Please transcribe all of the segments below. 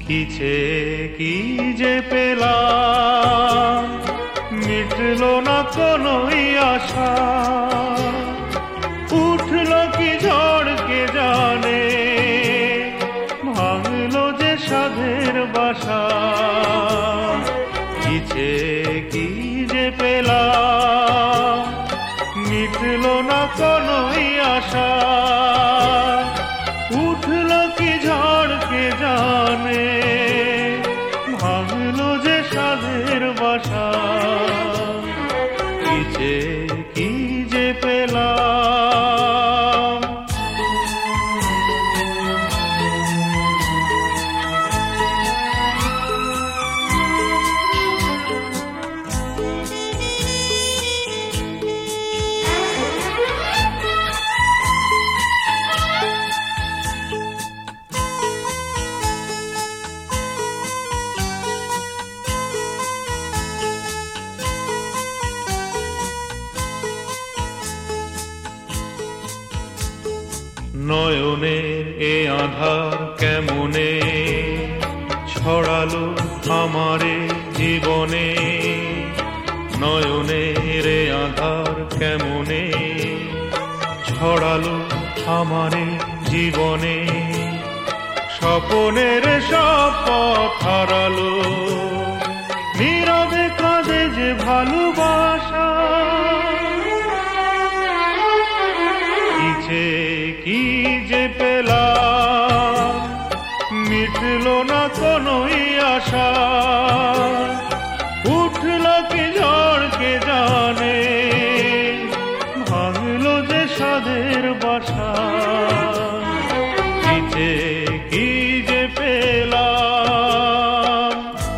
কিছে কি যে পেলাম, মিটলো না কোনোই আশা। উঠলো কি ঝড় কে জানে, ভাঙলো যে সাধের বাসা। কিছে কি যে পেলাম, মিটলো না কোনোই আশা। উঠলো কি ঝড় কে জানে, ভাঙলো যে সাধের বাসা। কিছে কি যে পেলাম। নয়নের এ আধার কেমনে ছড়ালো আমারে জীবনে। নয়নের এ আধার কেমনে ছড়ালো আমারে জীবনে। স্বপনের সব পথ হারালো, নীরবে কাঁদে যে ভালোবাসা। কিছে কি যে পেলাম, মিটলো না কোনোই আশা। উঠলো কি ঝড় কে জানে, ভাঙলো যে সাধের বাসা। কিছে কি যে পেলাম।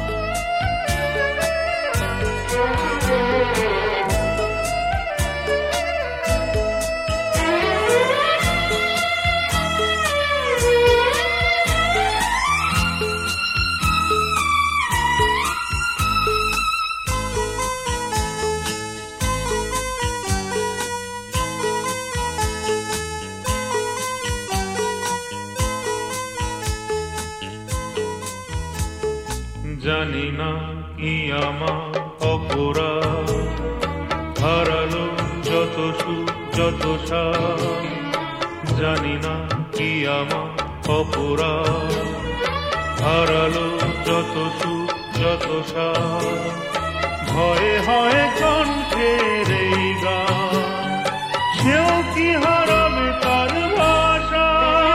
জানি না কি আমার অপরাধ, হারালো যত সুখ যত সাথ। জানি না কি আমার অপরাধ, হারালো যত সুখ যত সাথ। ভয়ে হয় কণ্ঠের এই গান, সেও কি হারাবে তার ভাষা।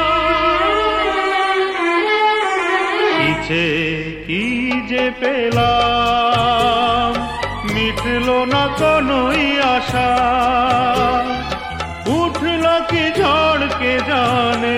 কিছে কি যে পেলাম, মিটলো না কোনোই আশা। উঠলো কি ঝড় কে জানে,